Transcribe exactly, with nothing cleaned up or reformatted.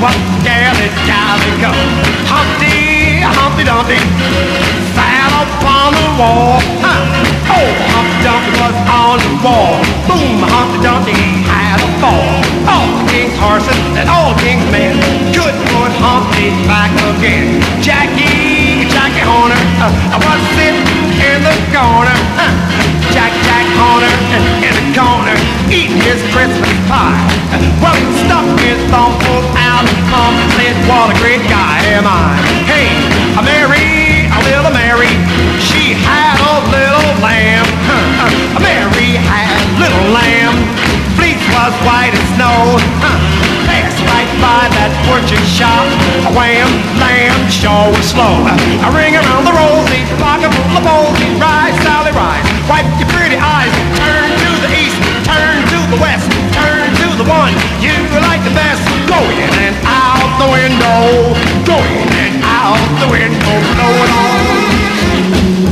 what galley, galley go. Humpty, Humpty Dumpty sat upon the wall. Huh. Oh, Humpty Dumpty was on the wall. Boom, Humpty Dumpty had a fall. All king's horses and all king's men could put Humpty back again. Jackie, Jackie Horner uh, was sitting in the corner. Uh, Jack, Jack Horner uh, in the corner eating his Christmas pie. Uh, well, he stuck his thumb full out and said, what a great guy am I. Hey, a Mary, a little Mary, she had a little lamb. Uh, uh, Mary had a little lamb. Fleece was white as snow. Uh, passed right by that butcher shop. A wham, lamb, sure was slow. Uh, a ring around the rosy, pocket full of bowsy. Rise, Sally, rise. Wipe your pretty eyes. Turn to the east, turn to the west, turn to the one you like the best. Go in and out the window, go in and out the window, blowing on.